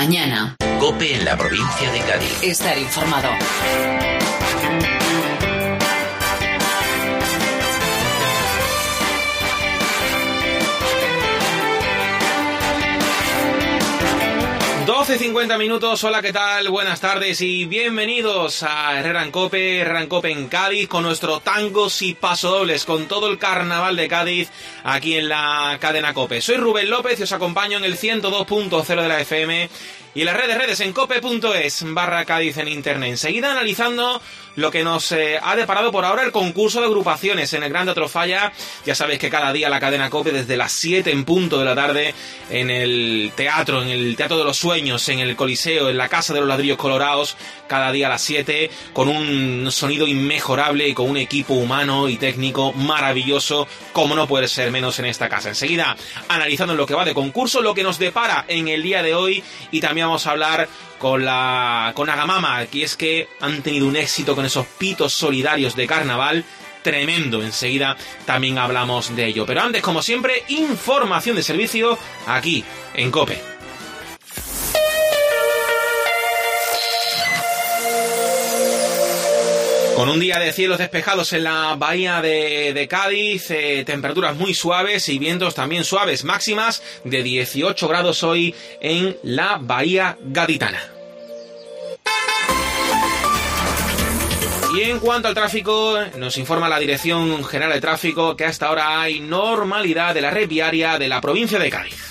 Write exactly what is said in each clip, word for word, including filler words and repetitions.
Mañana. COPE en la provincia de Cádiz. Estar informado. doce cincuenta minutos, hola, ¿qué tal? Buenas tardes y bienvenidos a Herrera en COPE, Herrera en COPE en Cádiz, con nuestro tangos y pasodobles, con todo el carnaval de Cádiz aquí en la cadena COPE. Soy Rubén López y os acompaño en el ciento dos punto cero de la F M y en las redes, redes en cope punto es barra Cádiz en internet. Enseguida analizando lo que nos eh, ha deparado por ahora el concurso de agrupaciones en el Gran Teatro Falla. Ya sabéis que cada día la cadena COPE desde las siete en punto de la tarde en el teatro, en el Teatro de los Sueños, en el Coliseo, en la Casa de los Ladrillos Colorados, cada día a las siete, con un sonido inmejorable y con un equipo humano y técnico maravilloso, como no puede ser menos en esta casa. Enseguida analizando lo que va de concurso, lo que nos depara en el día de hoy, y también vamos a hablar con la con Agamama, que es que han tenido un éxito con esos pitos solidarios de carnaval tremendo. Enseguida también hablamos de ello. Pero antes, como siempre, información de servicio aquí en COPE. Con un día de cielos despejados en la bahía de, de Cádiz, eh, temperaturas muy suaves y vientos también suaves, máximas de dieciocho grados hoy en la bahía gaditana. Y en cuanto al tráfico, nos informa la Dirección General de Tráfico que hasta ahora hay normalidad de la red viaria de la provincia de Cádiz.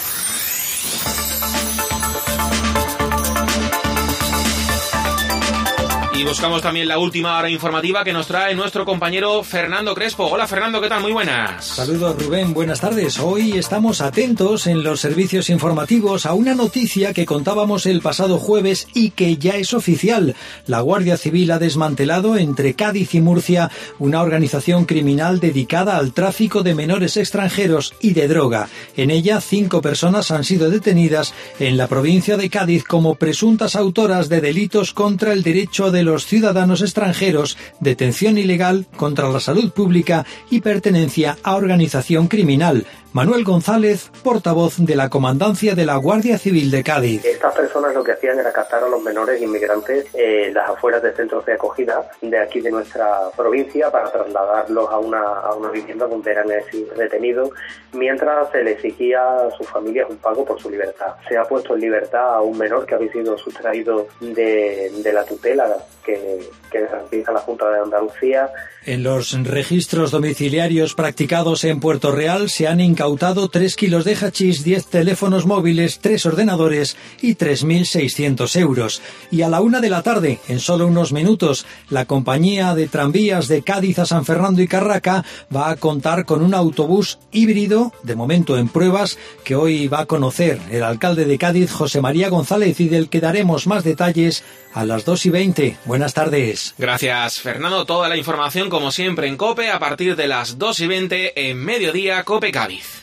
Y buscamos también la última hora informativa que nos trae nuestro compañero Fernando Crespo. Hola Fernando, ¿qué tal? Muy buenas. Saludos Rubén, buenas tardes. Hoy estamos atentos en los servicios informativos a una noticia que contábamos el pasado jueves y que ya es oficial. La Guardia Civil ha desmantelado entre Cádiz y Murcia una organización criminal dedicada al tráfico de menores extranjeros y de droga. En ella, cinco personas han sido detenidas en la provincia de Cádiz como presuntas autoras de delitos contra el derecho de los los ciudadanos extranjeros, detención ilegal, contra la salud pública y pertenencia a organización criminal. Manuel González, portavoz de la Comandancia de la Guardia Civil de Cádiz. Estas personas lo que hacían era captar a los menores inmigrantes en eh, las afueras de centros de acogida de aquí de nuestra provincia para trasladarlos a una, a una vivienda donde eran detenidos, mientras se le exigía a sus familias un pago por su libertad. Se ha puesto en libertad a un menor que había sido sustraído de, de la tutela que, que garantiza la Junta de Andalucía. En los registros domiciliarios practicados en Puerto Real se han incautado tres kilos de hachís, diez teléfonos móviles, tres ordenadores y tres mil seiscientos euros. Y a la una de la tarde, en solo unos minutos, la compañía de tranvías de Cádiz a San Fernando y Carraca va a contar con un autobús híbrido, de momento en pruebas, que hoy va a conocer el alcalde de Cádiz, José María González, y del que daremos más detalles a las dos y veinte. Buenas tardes. Gracias, Fernando. Toda la información, como siempre, en COPE a partir de las dos y veinte en mediodía, COPE Cádiz.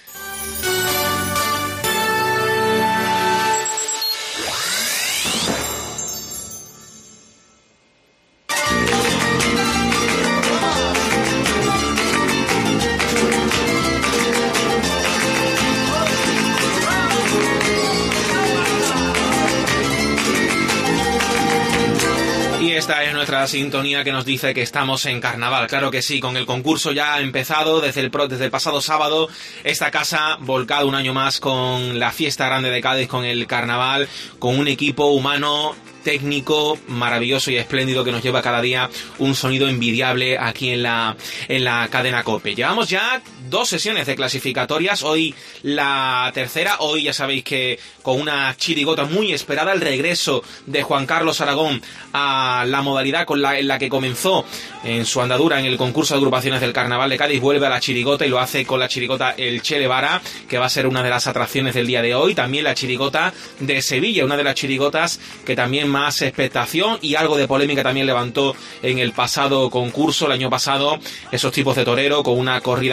Esta es nuestra sintonía que nos dice que estamos en carnaval. Claro que sí, con el concurso ya ha empezado desde el, desde el pasado sábado. Esta casa volcada un año más con la fiesta grande de Cádiz, con el carnaval, con un equipo humano, técnico maravilloso y espléndido que nos lleva cada día un sonido envidiable aquí en la en la cadena COPE. Llevamos ya dos sesiones de clasificatorias, hoy la tercera. Hoy ya sabéis que con una chirigota muy esperada, el regreso de Juan Carlos Aragón a la modalidad con la, en la que comenzó en su andadura en el concurso de agrupaciones del Carnaval de Cádiz. Vuelve a la chirigota y lo hace con la chirigota El Che Levara, que va a ser una de las atracciones del día de hoy. También la chirigota de Sevilla, una de las chirigotas que también más expectación y algo de polémica también levantó en el pasado concurso, el año pasado, esos tipos de torero con una corrida en tu cara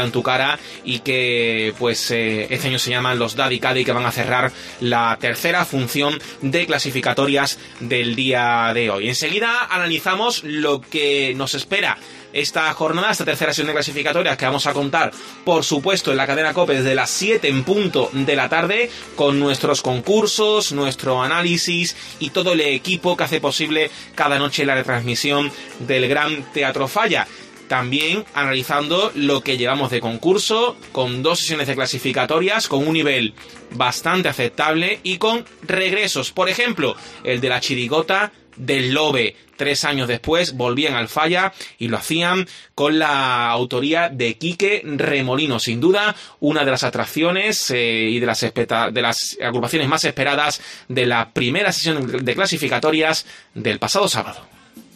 temporada y que pues eh, este año se llaman los Daddy Cádiz, que van a cerrar la tercera función de clasificatorias del día de hoy. Enseguida analizamos lo que nos espera esta jornada, esta tercera sesión de clasificatorias, que vamos a contar, por supuesto, en la cadena COPE desde las siete en punto de la tarde, con nuestros concursos, nuestro análisis y todo el equipo que hace posible cada noche la retransmisión del Gran Teatro Falla. También analizando lo que llevamos de concurso, con dos sesiones de clasificatorias, con un nivel bastante aceptable y con regresos. Por ejemplo, el de la chirigota del Lobe. Tres años después volvían al Falla y lo hacían con la autoría de Quique Remolino. Sin duda, una de las atracciones eh, y de las, espeta- de las agrupaciones más esperadas de la primera sesión de clasificatorias del pasado sábado.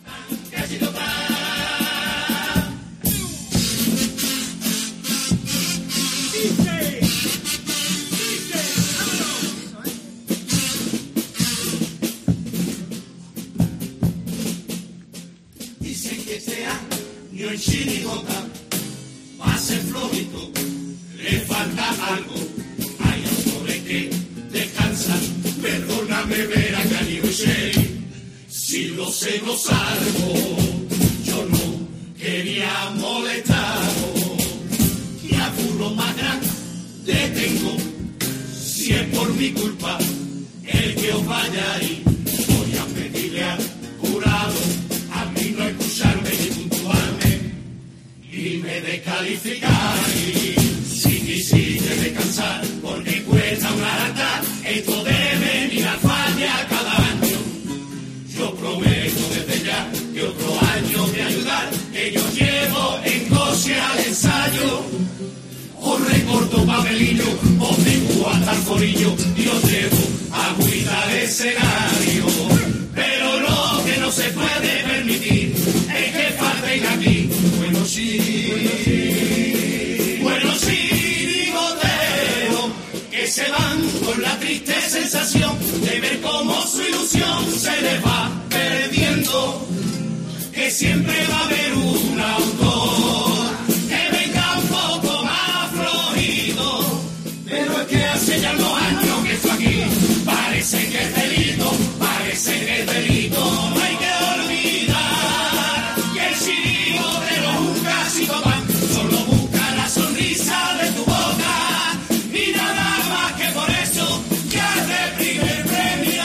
En chirigota va a ser flojito, le falta algo, hay autores que descansan, perdóname ver a Cali Michel, si lo sé no salgo, yo no quería molestaros, y a burro más grande tengo, si es por mi culpa, el que os vaya ahí, voy a pedirle al jurado, a mí no escucharme ni puntuarme, y me descalificáis. Si quisiste descansar, porque cuesta una alta, esto de venir al Falla cada año. Yo prometo desde ya que otro año de ayudar, que yo llevo en goce al ensayo. Os recorto papelillo, os dibujo hasta el corillo, y os llevo a cuidar el escenario. Pero lo que no se puede permitir es que falten aquí. Bueno, sí, bueno, sí, bigotero, que se van con la triste sensación de ver cómo su ilusión se les va perdiendo, que siempre va a haber un autor que venga un poco más flojito, pero es que hace ya unos años que esto aquí parece que es delito, parece que es delito, no hay que olvidar que el chirigotero es un clásico pan, solo busca la sonrisa de tu boca, y nada más que por eso ya es de primer premio.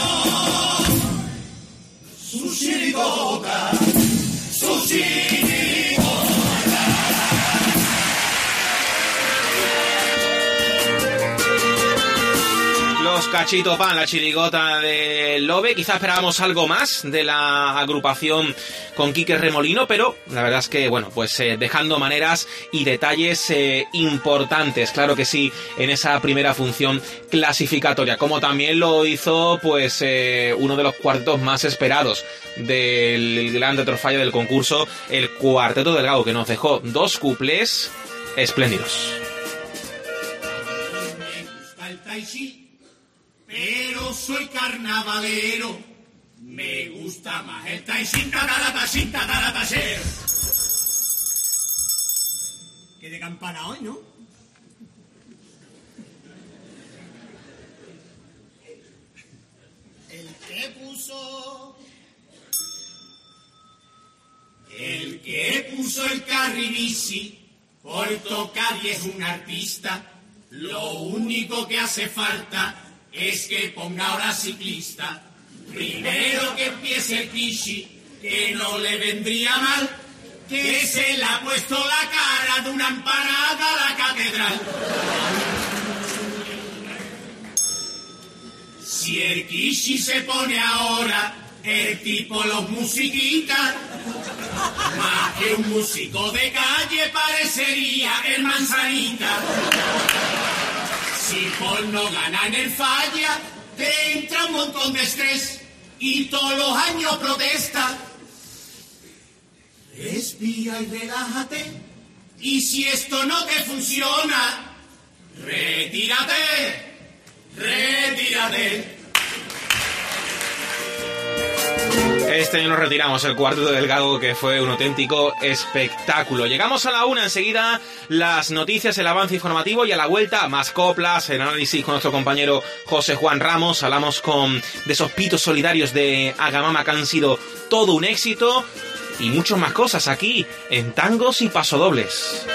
Su chirigota, su chirigota. Los Cachito Pan, la chirigota del Lobe. Quizá esperábamos algo más de la agrupación con Quique Remolino, pero la verdad es que, bueno, pues eh, dejando maneras y detalles eh, importantes, claro que sí, en esa primera función clasificatoria, como también lo hizo pues eh, uno de los cuartetos más esperados del Gran Teatro Falla del concurso, el Cuarteto del Gago, que nos dejó dos cuplés espléndidos. Pero soy carnavalero, me gusta más el taisín, taratachín, taratachero. Que de campana hoy, ¿no? El que puso... El que puso el carribici, por tocar y es un artista, lo único que hace falta es que ponga ahora ciclista. Primero que empiece el Kishi, que no le vendría mal, que se le ha puesto la cara de una empanada a la catedral. Si el Kishi se pone ahora, el tipo los musiquita, más que un músico de calle parecería el Manzanita. Si por no ganar en el Falla, te entra un montón de estrés y todos los años protesta. Respira y relájate, y si esto no te funciona, retírate, retírate. este año nos retiramos el Cuarteto del Gago, que fue un auténtico espectáculo. Llegamos a la una, enseguida las noticias, el avance informativo, y a la vuelta más coplas, el análisis con nuestro compañero José Juan Ramos. Hablamos con de esos pitos solidarios de Agamama que han sido todo un éxito, y muchas más cosas aquí en Tangos y Pasodobles.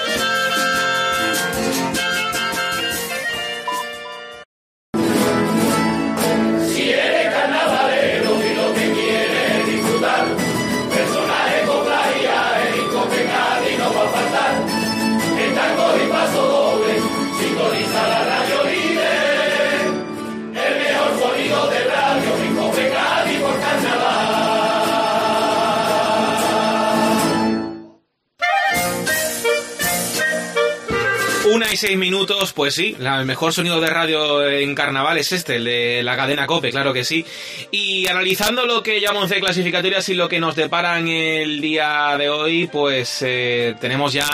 Una y seis minutos, pues sí, la, el mejor sonido de radio en carnaval es este, el de la cadena COPE, claro que sí. Y analizando lo que llamamos de clasificatorias y lo que nos deparan el día de hoy, pues eh, tenemos ya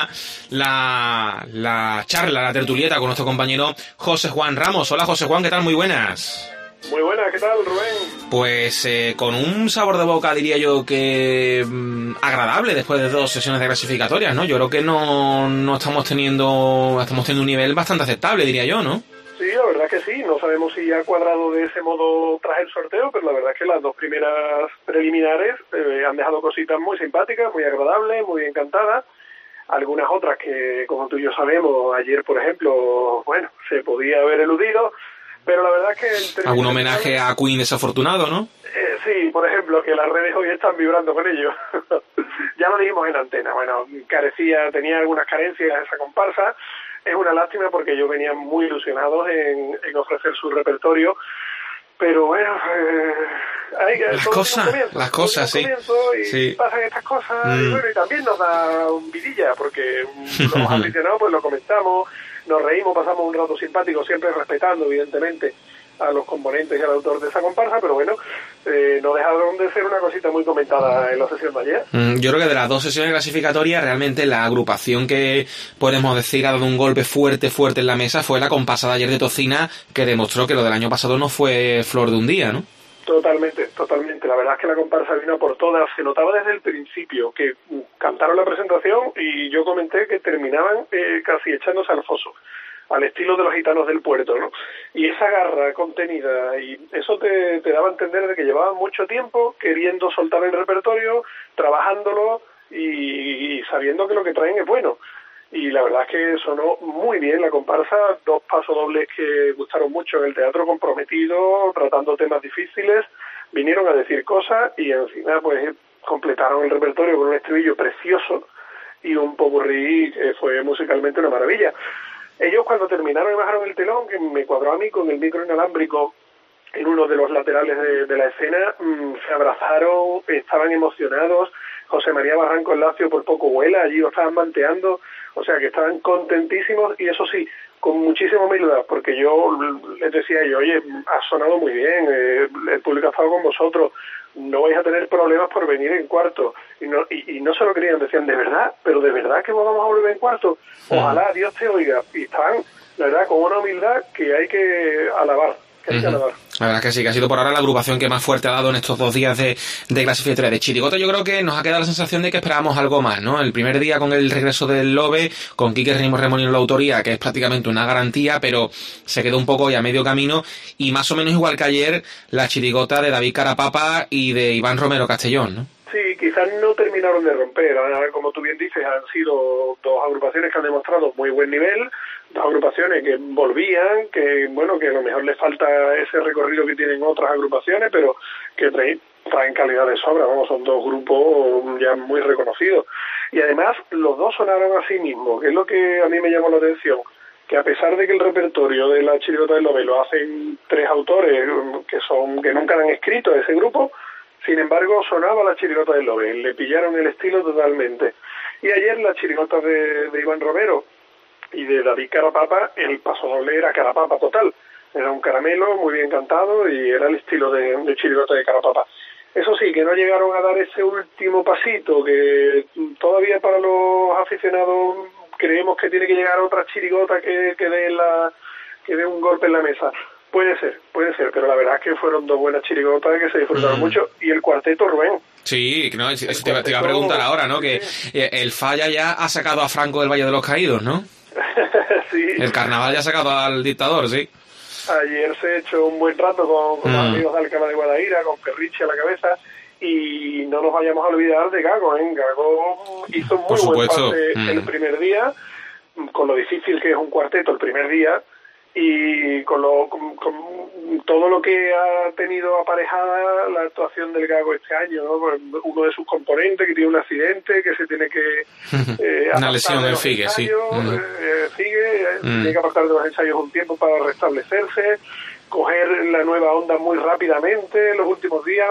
la, la charla, la tertulieta con nuestro compañero José Juan Ramos. Hola José Juan, ¿qué tal? Muy buenas. Muy buenas, ¿qué tal, Rubén? Pues eh, con un sabor de boca, diría yo, que mmm, agradable después de dos sesiones de clasificatorias, ¿no? Yo creo que no, no estamos teniendo estamos teniendo un nivel bastante aceptable, diría yo, ¿no? Sí, la verdad que sí. No sabemos si ha cuadrado de ese modo tras el sorteo, pero la verdad es que las dos primeras preliminares eh, han dejado cositas muy simpáticas, muy agradables, muy encantadas. Algunas otras que, como tú y yo sabemos, ayer, por ejemplo, bueno, se podía haber eludido. Pero la verdad es que... El algún homenaje a Queen desafortunado, ¿no? Eh, sí, por ejemplo, que las redes hoy están vibrando con ello. Ya lo dijimos en antena. Bueno, carecía, tenía algunas carencias esa comparsa. Es una lástima porque ellos venían muy ilusionados en, en ofrecer su repertorio. Pero bueno, eh, hay que... Las cosas, las cosas, sí. Y sí. pasan estas cosas. Mm. Y bueno, y también nos da un vidilla porque los aficionados pues lo comentamos, nos reímos, pasamos un rato simpático, siempre respetando, evidentemente, a los componentes y al autor de esa comparsa, pero bueno, eh, no dejaron de ser una cosita muy comentada en la sesión de ayer. Mm, yo creo que de las dos sesiones clasificatorias, realmente la agrupación que podemos decir ha dado un golpe fuerte, fuerte en la mesa fue la comparsa de ayer de Tocina, que demostró que lo del año pasado no fue flor de un día, ¿no? Totalmente, totalmente. La verdad es que la comparsa vino por todas. Se notaba desde el principio que cantaron la presentación y yo comenté que terminaban eh, casi echándose al foso, al estilo de los gitanos del puerto, ¿no? Y esa garra contenida, y eso te, te daba a entender de que llevaban mucho tiempo queriendo soltar el repertorio, trabajándolo y, y sabiendo que lo que traen es bueno. Y la verdad es que sonó muy bien la comparsa, dos pasodobles que gustaron mucho en el teatro comprometido, tratando temas difíciles, vinieron a decir cosas y encima pues completaron el repertorio con un estribillo precioso y un popurrí que fue musicalmente una maravilla. Ellos cuando terminaron y bajaron el telón, que me cuadró a mí con el micro inalámbrico en uno de los laterales de, de la escena, mmm, se abrazaron, estaban emocionados. José María Barranco en Lacio por poco vuela, allí lo estaban manteando, o sea que estaban contentísimos y eso sí, con muchísima humildad, porque yo les decía yo, oye, ha sonado muy bien, eh, el público ha estado con vosotros, no vais a tener problemas por venir en cuarto. Y no, y, y no se lo creían, decían, ¿de verdad? ¿Pero de verdad que vamos a volver en cuarto? Ojalá Dios te oiga. Y estaban, la verdad, con una humildad que hay que alabar. Uh-huh. La verdad es que sí, que ha sido por ahora la agrupación que más fuerte ha dado en estos dos días de, de clasificatoria. De Chirigota yo creo que nos ha quedado la sensación de que esperábamos algo más, ¿no? El primer día con el regreso del Lobe, con Quique Remolino en la autoría, que es prácticamente una garantía, pero se quedó un poco ya a medio camino, y más o menos igual que ayer, la chirigota de David Carapapa y de Iván Romero Castellón, ¿no? Sí, quizás no terminaron de romper. Como tú bien dices, han sido dos agrupaciones que han demostrado muy buen nivel, dos agrupaciones que volvían, que bueno, que a lo mejor les falta ese recorrido que tienen otras agrupaciones, pero que traen, traen calidad de sobra. Vamos, son dos grupos ya muy reconocidos. Y además, los dos sonaron a sí mismos, que es lo que a mí me llamó la atención, que a pesar de que el repertorio de la chirigota del Lobe lo hacen tres autores que son que nunca han escrito ese grupo, sin embargo, sonaba la chirigota del Lobe, le pillaron el estilo totalmente. Y ayer la chirigota de, de Iván Romero y de David Carapapa, el pasodoble era Carapapa total. Era un caramelo muy bien cantado y era el estilo de, de chirigota de Carapapa. Eso sí, que no llegaron a dar ese último pasito, que todavía para los aficionados creemos que tiene que llegar otra chirigota que, que dé la, que dé un golpe en la mesa. Puede ser, puede ser, pero la verdad es que fueron dos buenas chirigotas que se disfrutaron mm. mucho. Y el cuarteto, Rubén, Sí, no, eso te, te iba a preguntar ahora, ¿no? Que el Falla ya ha sacado a Franco del Valle de los Caídos, ¿no? Sí. El carnaval ya ha sacado al dictador, sí. Ayer se ha hecho un buen rato con, con mm. los amigos de Alcalá de Guadaira, con Perriche a la cabeza, y no nos vayamos a olvidar de Gago, ¿eh? Gago hizo muy buen pase mm. el primer día, con lo difícil que es un cuarteto el primer día, y con, lo, con, con todo lo que ha tenido aparejada la actuación del Gago este año, ¿no? Uno de sus componentes que tiene un accidente, que se tiene que eh, una lesión en Figue, sí. Mm. Eh, sigue, eh, mm. tiene que apartar de los ensayos un tiempo para restablecerse, coger la nueva onda muy rápidamente en los últimos días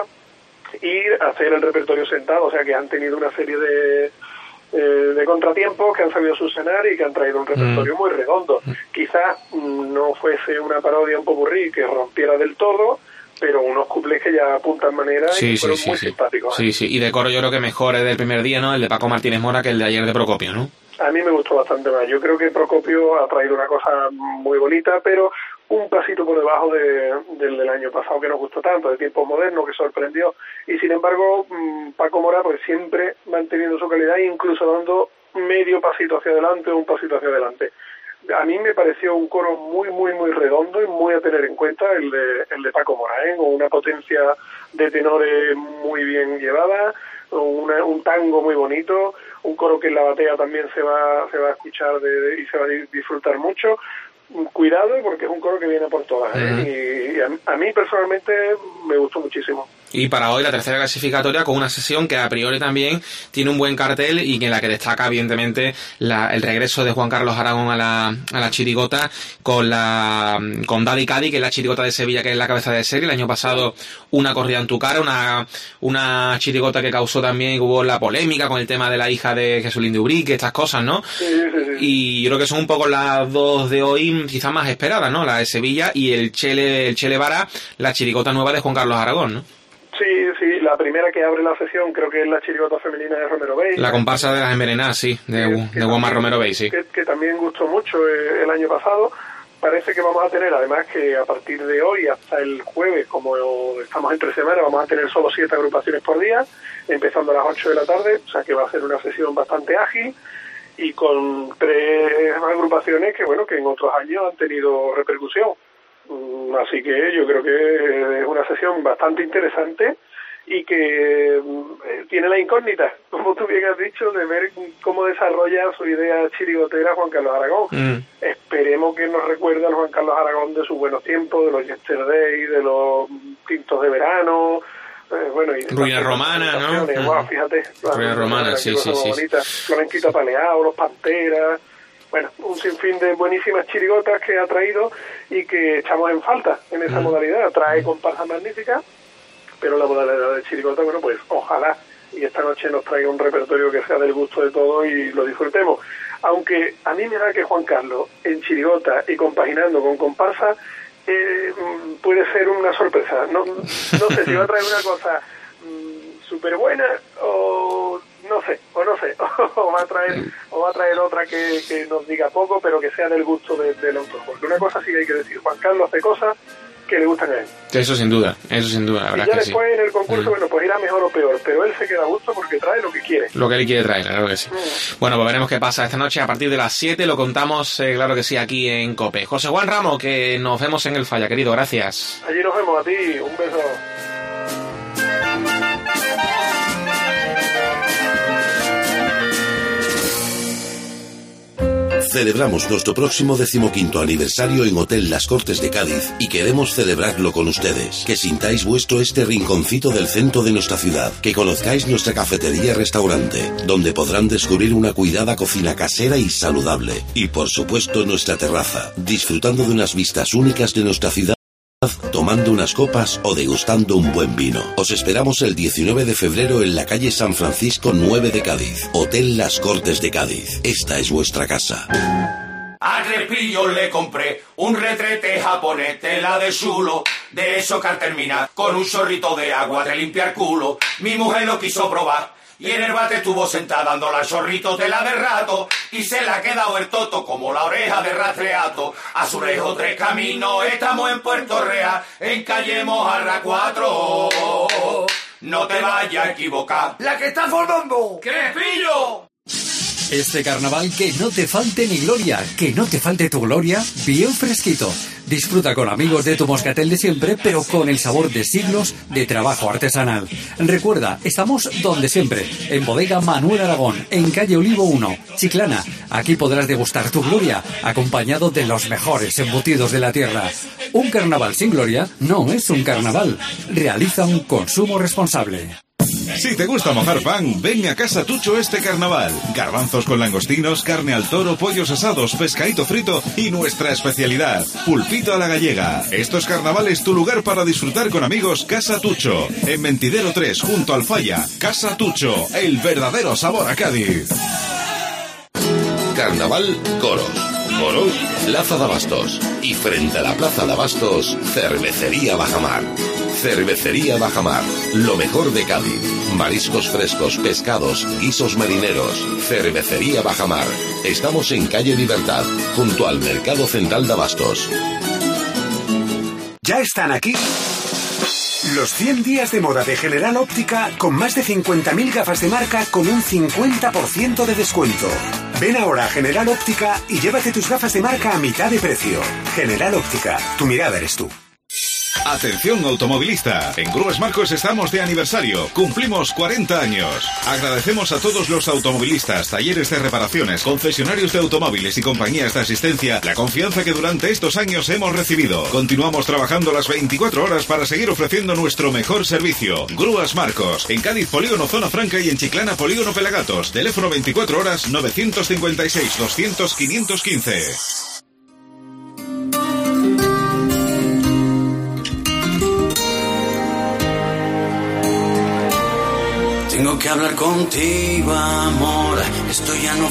y hacer el repertorio sentado, o sea que han tenido una serie de Eh, de contratiempos que han sabido subsanar y que han traído un repertorio mm. muy redondo. Quizás no fuese una parodia un popurrí que rompiera del todo, pero unos cuplés que ya apuntan manera sí, y sí, fueron sí, muy sí. simpáticos. Sí, sí, y de coro yo creo que mejor es del primer día, ¿no? El de Paco Martínez Mora que el de ayer de Procopio, ¿no? A mí me gustó bastante más. Yo creo que Procopio ha traído una cosa muy bonita, pero un pasito por debajo de, del, del año pasado que nos gustó tanto, de Tiempos Modernos, que sorprendió. Y sin embargo, Paco Mora pues siempre manteniendo su calidad e incluso dando medio pasito hacia adelante o un pasito hacia adelante. A mí me pareció un coro muy, muy, muy redondo y muy a tener en cuenta el de, el de Paco Mora, ¿eh? Con una potencia de tenores muy bien llevada, una, un tango muy bonito, un coro que en la batea también se va, se va a escuchar de, de, y se va a disfrutar mucho. Cuidado porque es un coro que viene por todas, ¿eh? Uh-huh. y, y a, a mí personalmente me gustó muchísimo. Y para hoy la tercera clasificatoria con una sesión que a priori también tiene un buen cartel y en la que destaca evidentemente la, el regreso de Juan Carlos Aragón a la, a la chirigota con la con Daddy Cádiz, que es la chirigota de Sevilla, que es la cabeza de serie. El año pasado una corrida en tu cara, una, una chirigota que causó también, hubo la polémica con el tema de la hija de Jesulín de Ubrique, estas cosas, ¿no? Sí, sí, sí. Y yo creo que son un poco las dos de hoy quizás más esperadas, ¿no? La de Sevilla y el Chele, el Chele Vara, la chirigota nueva de Juan Carlos Aragón, ¿no? Sí, sí, la primera que abre la sesión creo que es la chirigota femenina de Romero Bey. La comparsa de las envenenadas, sí, de, que, de Guamar Romero Bey, sí. Que, que también gustó mucho eh, el año pasado. Parece que vamos a tener, además que a partir de hoy hasta el jueves, como estamos entre semana, vamos a tener solo siete agrupaciones por día, empezando a las ocho de la tarde, o sea que va a ser una sesión bastante ágil y con tres agrupaciones que, bueno, que en otros años han tenido repercusión. Así que yo creo que es una sesión bastante interesante y que tiene la incógnita, como tú bien has dicho, de ver cómo desarrolla su idea chirigotera Juan Carlos Aragón. Mm. Esperemos que nos recuerde a Juan Carlos Aragón de sus buenos tiempos, de los Yesterday, de los tintos de verano, eh, bueno, y Ruina Romana, ¿no? Wow, fíjate. Ruina Romana, sí, sí, sí. Flamenquito Paleado, Los Panteras. Bueno, un sinfín de buenísimas chirigotas que ha traído y que echamos en falta en esa mm. modalidad. Trae comparsas magníficas, pero la modalidad de chirigota, bueno, pues ojalá y esta noche nos traiga un repertorio que sea del gusto de todos y lo disfrutemos. Aunque a mí me da que Juan Carlos en chirigota y compaginando con comparsa eh, puede ser una sorpresa. No, no sé si va a traer una cosa mmm, súper buena o no sé, o no sé, o va a traer o va a traer otra que, que nos diga poco, pero que sea del gusto de, del autor. Porque una cosa sí que hay que decir, Juan Carlos hace cosas que le gustan a él. Eso sin duda, eso sin duda, la verdad. Y ya que después sí. En el concurso, mm. bueno, pues irá mejor o peor, pero él se queda a gusto porque trae lo que quiere. Lo que él quiere traer, claro que sí. Mm. Bueno, pues veremos qué pasa esta noche a partir de las siete, lo contamos, eh, claro que sí, aquí en COPE. José Juan Ramos, que nos vemos en el Falla, querido, gracias. Allí nos vemos, a ti, un beso. Celebramos nuestro próximo decimoquinto aniversario en Hotel Las Cortes de Cádiz y queremos celebrarlo con ustedes. Que sintáis vuestro este rinconcito del centro de nuestra ciudad, que conozcáis nuestra cafetería-restaurante, donde podrán descubrir una cuidada cocina casera y saludable. Y por supuesto nuestra terraza, disfrutando de unas vistas únicas de nuestra ciudad, tomando unas copas o degustando un buen vino. Os esperamos el diecinueve de febrero en la calle San Francisco nueve de Cádiz. Hotel Las Cortes de Cádiz. Esta es vuestra casa. A Crespillo le compré un retrete japonés, tela de chulo, de eso que al terminar con un chorrito de agua de limpiar culo. Mi mujer lo quiso probar y en el bate estuvo sentada dándole al chorrito tela de rato y se le ha quedado el toto como la oreja de rastreato. A su rejo tres caminos, estamos en Puerto Real, en calle Mojarra cuatro. no te vayas a equivocar. ¡La que está formando! ¡Crespillo! Este carnaval que no te falte ni gloria, que no te falte tu gloria, bien fresquito. Disfruta con amigos de tu moscatel de siempre, pero con el sabor de siglos de trabajo artesanal. Recuerda, estamos donde siempre, en Bodega Manuel Aragón, en calle Olivo uno, Chiclana. Aquí podrás degustar tu gloria, acompañado de los mejores embutidos de la tierra. Un carnaval sin gloria no es un carnaval. Realiza un consumo responsable. Si te gusta mojar pan, ven a Casa Tucho este carnaval. Garbanzos con langostinos, carne al toro, pollos asados, pescadito frito y nuestra especialidad, pulpito a la gallega. Estos carnavales tu lugar para disfrutar con amigos. Casa Tucho, en Mentidero tres, junto al Falla. Casa Tucho, el verdadero sabor a Cádiz. Carnaval Coros. Coros, Plaza de Abastos. Y frente a la Plaza de Abastos, Cervecería Bajamar. Cervecería Bajamar, lo mejor de Cádiz. Mariscos frescos, pescados, guisos marineros. Cervecería Bajamar. Estamos en calle Libertad, junto al Mercado Central de Abastos. Ya están aquí los cien días de moda de General Óptica, con más de cincuenta mil gafas de marca con un cincuenta por ciento de descuento. Ven ahora a General Óptica y llévate tus gafas de marca a mitad de precio. General Óptica, tu mirada eres tú. Atención automovilista, en Grúas Marcos estamos de aniversario, cumplimos cuarenta años. Agradecemos a todos los automovilistas, talleres de reparaciones, concesionarios de automóviles y compañías de asistencia la confianza que durante estos años hemos recibido. Continuamos trabajando las veinticuatro horas para seguir ofreciendo nuestro mejor servicio. Grúas Marcos, en Cádiz Polígono Zona Franca y en Chiclana Polígono Pelagatos. Teléfono veinticuatro horas novecientos cincuenta y seis doscientos quinientos quince. Tengo que hablar contigo, amor, esto ya no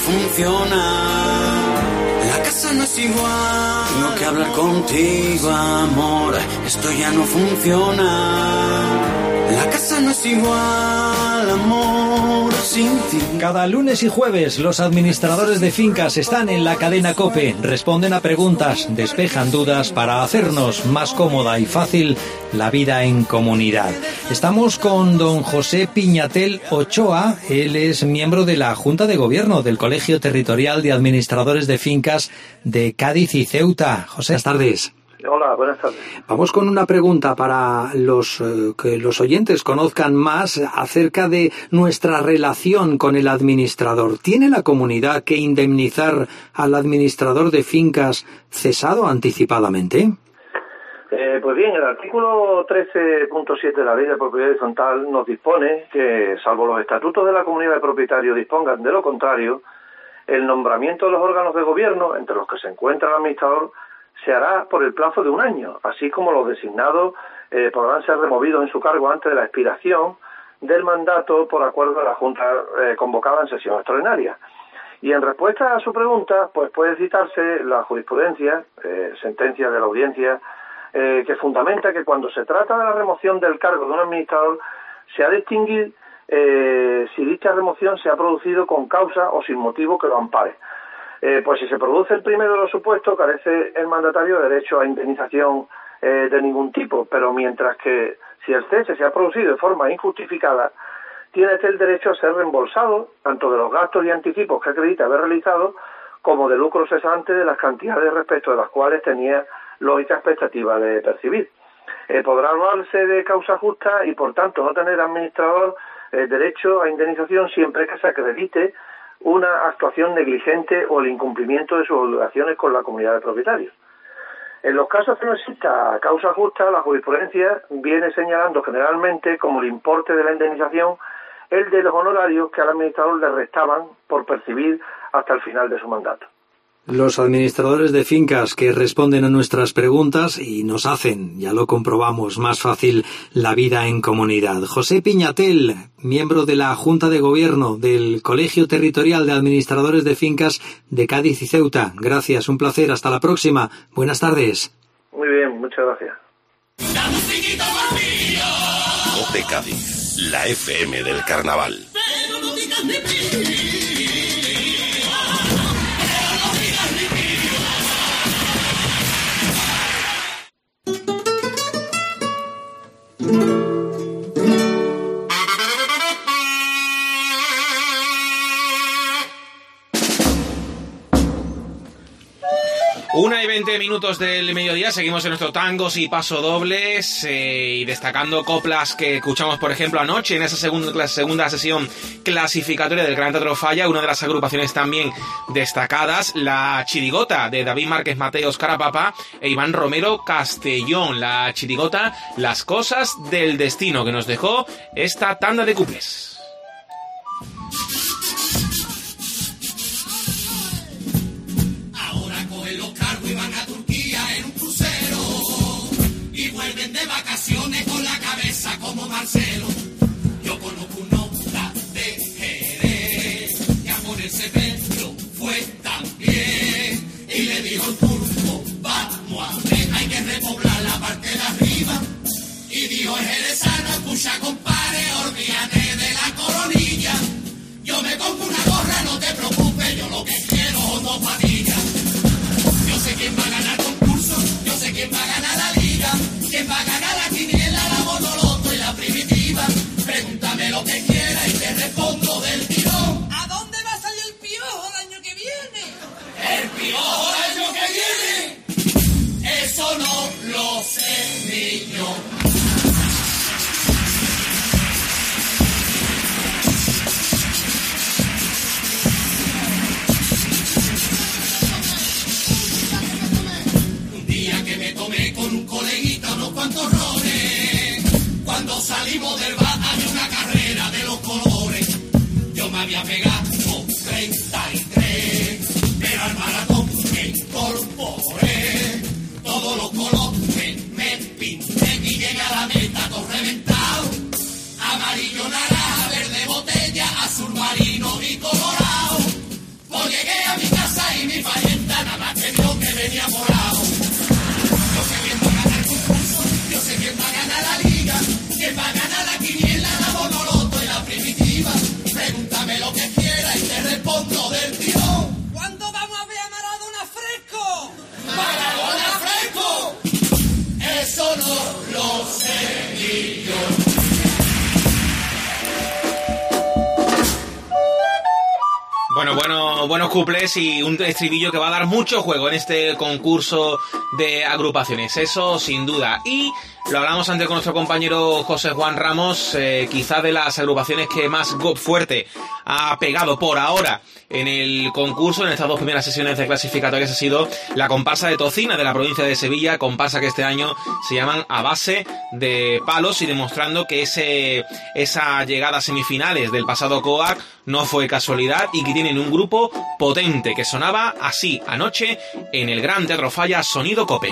funciona. La casa no es igual. Tengo que hablar contigo, amor, esto ya no funciona. La casa no es igual, amor, sin ti. Cada lunes y jueves los administradores de fincas están en la cadena COPE, responden a preguntas, despejan dudas para hacernos más cómoda y fácil la vida en comunidad. Estamos con don José Piñatel Ochoa, él es miembro de la Junta de Gobierno del Colegio Territorial de Administradores de Fincas de Cádiz y Ceuta. José, buenas tardes. Hola, buenas tardes. Vamos con una pregunta para los eh, que los oyentes conozcan más acerca de nuestra relación con el administrador. ¿Tiene la comunidad que indemnizar al administrador de fincas cesado anticipadamente? Eh, pues bien, el artículo trece punto siete de la Ley de Propiedad Horizontal nos dispone que, salvo los estatutos de la comunidad de propietarios dispongan de lo contrario, el nombramiento de los órganos de gobierno, entre los que se encuentra el administrador, se hará por el plazo de un año, así como los designados eh, podrán ser removidos en su cargo antes de la expiración del mandato por acuerdo de la Junta eh, convocada en sesión extraordinaria. Y en respuesta a su pregunta, pues puede citarse la jurisprudencia, eh, sentencia de la audiencia, eh, que fundamenta que cuando se trata de la remoción del cargo de un administrador, se ha de distinguir eh, si dicha remoción se ha producido con causa o sin motivo que lo ampare. Eh, pues si se produce el primero de los supuestos, carece el mandatario de derecho a indemnización eh, de ningún tipo, pero mientras que si el cese se ha producido de forma injustificada, tiene el derecho a ser reembolsado tanto de los gastos y anticipos que acredita haber realizado, como de lucro cesante de las cantidades respecto de las cuales tenía lógica expectativa de percibir. Eh, podrá hablarse de causa justa y, por tanto, no tener administrador eh, derecho a indemnización siempre que se acredite una actuación negligente o el incumplimiento de sus obligaciones con la comunidad de propietarios. En los casos que no exista causa justa, la jurisprudencia viene señalando generalmente como el importe de la indemnización el de los honorarios que al administrador le restaban por percibir hasta el final de su mandato. Los administradores de fincas que responden a nuestras preguntas y nos hacen, ya lo comprobamos, más fácil la vida en comunidad. José Piñatel, miembro de la Junta de Gobierno del Colegio Territorial de Administradores de Fincas de Cádiz y Ceuta. Gracias, un placer. Hasta la próxima. Buenas tardes. Muy bien, muchas gracias. COPE Cádiz, la F M del Carnaval. minutos del mediodía, seguimos en nuestro tangos y pasodobles eh, y destacando coplas que escuchamos, por ejemplo, anoche en esa segunda, la segunda sesión clasificatoria del Gran Teatro Falla, una de las agrupaciones también destacadas, la Chirigota de David Márquez Mateos Carapapa e Iván Romero Castellón, la Chirigota Las Cosas del Destino, que nos dejó esta tanda de cuples. De vacaciones con la cabeza como Marcelo. Yo conozco un nota de Jerez que a ponerse pelo fue también y le dijo el turco, vamos a ver, hay que repoblar la parte de arriba. Y dijo el jerezano, escucha compadre, olvídate de la coronilla. Yo me pongo una gorra, no te preocupes, yo lo que quiero son dos patillas. Yo sé quién va a ganar el concurso, yo sé quién va a ganar la liga. ¿Quién va a ganar la quiniela, la monoloto y la primitiva? Pregúntame lo que quieras y te respondo del tirón. ¿A dónde va a salir el piojo el año que viene? ¿El piojo el año que viene? Eso no lo sé, niño. Un día que me tomé con un coleguita unos cuantos rones, cuando salimos del bar había una carrera de los colores. Yo me había pegado treinta y tres, pero al maratón me incorporé. Todos los colores me pinté y llegué a la meta todo reventado. Amarillo, naranja, verde botella, azul marino y colorado. Pues llegué a mi casa y mi parienta nada más que vio que venía morado. Yo sé quién va a ganar el concurso, yo sé quién va a ganar la liga, quién va a ganar la quiniela, la monoloto y la primitiva. Pregúntame lo que quieras y te respondo del tirón. ¿Cuándo vamos a ver a Maradona fresco? ¡Maradona fresco! Eso no lo sé ni yo. Bueno, bueno, buenos cuplés y un estribillo que va a dar mucho juego en este concurso de agrupaciones, eso sin duda. Y lo hablamos antes con nuestro compañero José Juan Ramos, eh, quizá de las agrupaciones que más go- fuerte ha pegado por ahora en el concurso, en estas dos primeras sesiones de clasificatorias, ha sido la comparsa de Tocina de la provincia de Sevilla, comparsa que este año se llaman A Base de Palos, y demostrando que ese esa llegada a semifinales del pasado C O A C no fue casualidad y que tienen un grupo potente que sonaba así anoche en el Gran Teatro Falla, Sonido Cope.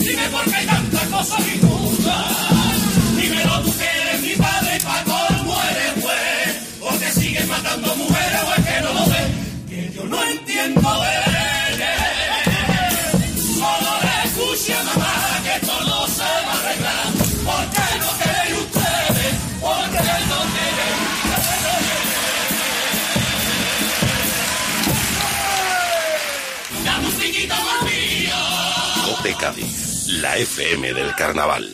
Dime por qué hay tantas cosas injustas. Dímelo tú que eres mi padre y pa' colmo Cádiz, la F M del carnaval.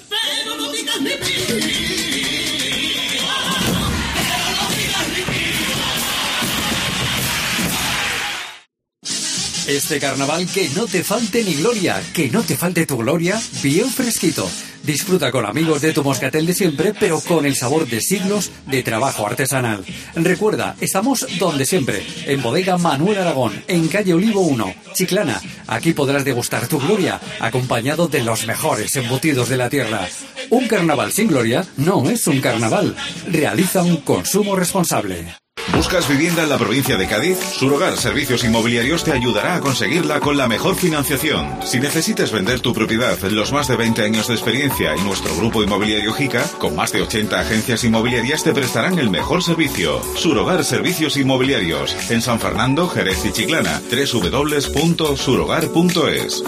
Este carnaval que no te falte ni gloria, que no te falte tu gloria, bien fresquito. Disfruta con amigos de tu moscatel de siempre, pero con el sabor de siglos de trabajo artesanal. Recuerda, estamos donde siempre, en Bodega Manuel Aragón, en calle Olivo uno, Chiclana. Aquí podrás degustar tu gloria, acompañado de los mejores embutidos de la tierra. Un carnaval sin gloria no es un carnaval. Realiza un consumo responsable. ¿Buscas vivienda en la provincia de Cádiz? Surogar Servicios Inmobiliarios te ayudará a conseguirla con la mejor financiación. Si necesitas vender tu propiedad, los más de veinte años de experiencia y nuestro grupo inmobiliario Jica, con más de ochenta agencias inmobiliarias, te prestarán el mejor servicio. Surogar Servicios Inmobiliarios, en San Fernando, Jerez y Chiclana. doble u doble u doble u punto surogar punto es.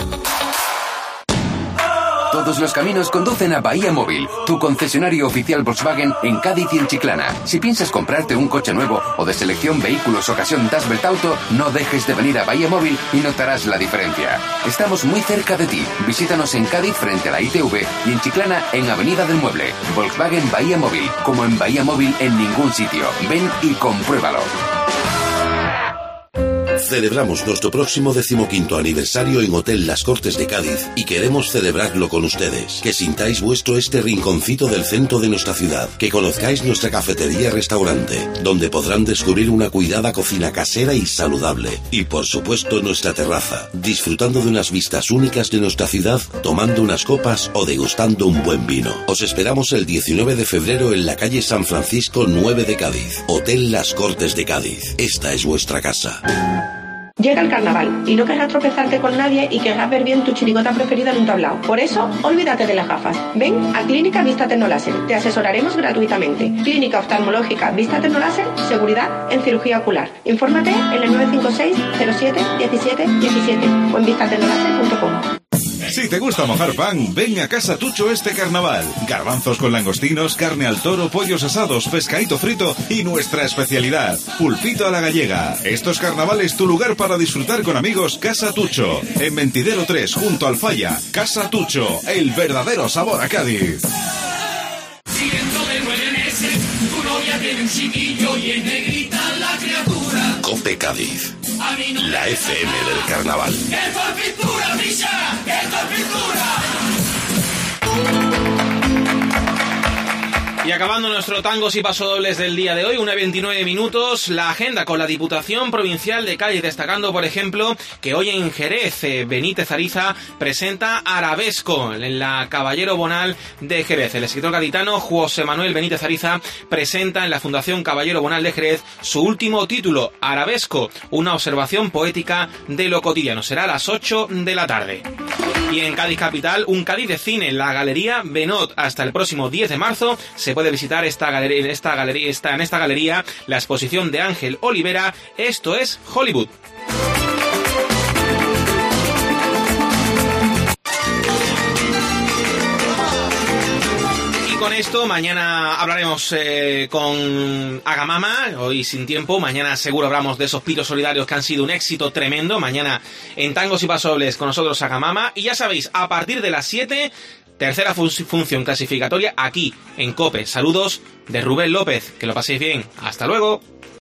Todos los caminos conducen a Bahía Móvil, tu concesionario oficial Volkswagen en Cádiz y en Chiclana. Si piensas comprarte un coche nuevo o de selección vehículos ocasión Dasbelt Auto, no dejes de venir a Bahía Móvil y notarás la diferencia. Estamos muy cerca de ti. Visítanos en Cádiz frente a la I T V y en Chiclana en Avenida del Mueble. Volkswagen Bahía Móvil, como en Bahía Móvil en ningún sitio. Ven y compruébalo. Celebramos nuestro próximo decimoquinto aniversario en Hotel Las Cortes de Cádiz y queremos celebrarlo con ustedes. Que sintáis vuestro este rinconcito del centro de nuestra ciudad, que conozcáis nuestra cafetería-restaurante, donde podrán descubrir una cuidada cocina casera y saludable. Y por supuesto nuestra terraza, disfrutando de unas vistas únicas de nuestra ciudad, tomando unas copas o degustando un buen vino. Os esperamos el diecinueve de febrero en la calle San Francisco nueve de Cádiz. Hotel Las Cortes de Cádiz. Esta es vuestra casa. Llega el carnaval y no querrás tropezarte con nadie y querrás ver bien tu chirigota preferida en un tablao. Por eso, olvídate de las gafas. Ven a Clínica Vista Tecnoláser. Te asesoraremos gratuitamente. Clínica Oftalmológica Vista Tecnoláser, seguridad en cirugía ocular. Infórmate en el nueve cinco seis cero siete diecisiete diecisiete o en vista tecnoláser punto com. Si te gusta mojar pan, ven a Casa Tucho este carnaval. Garbanzos con langostinos, carne al toro, pollos asados, pescadito frito y nuestra especialidad, pulpito a la gallega. Estos carnavales, tu lugar para disfrutar con amigos. Casa Tucho, en Mentidero tres, junto al Falla. Casa Tucho, el verdadero sabor a Cádiz. Si dentro de nueve meses tu novia tiene un chiquillo y es negrita la criatura. Cope Cádiz, A mí no la F M del carnaval. ¡Esto es pintura, Misha! ¡Esto es pintura! Y acabando nuestro tangos y pasodobles del día de hoy, una veintinueve minutos, la agenda con la Diputación Provincial de Cádiz, destacando, por ejemplo, que hoy en Jerez, eh, Benítez Ariza presenta Arabesco en la Caballero Bonal de Jerez. El escritor gaditano José Manuel Benítez Ariza presenta en la Fundación Caballero Bonal de Jerez su último título, Arabesco, una observación poética de lo cotidiano. Será a las ocho de la tarde. Y en Cádiz Capital, un Cádiz de cine en la Galería Benot. Hasta el próximo diez de marzo se puede visitar esta galería, en esta galería, esta, en esta galería la exposición de Ángel Olivera. Esto es Hollywood. Con esto, mañana hablaremos eh, con Agamama, hoy sin tiempo, mañana seguro hablamos de esos piros solidarios que han sido un éxito tremendo, mañana en Tangos y Pasobles con nosotros Agamama, y ya sabéis, a partir de las siete, tercera fun- función clasificatoria aquí en COPE. Saludos de Rubén López, que lo paséis bien, hasta luego.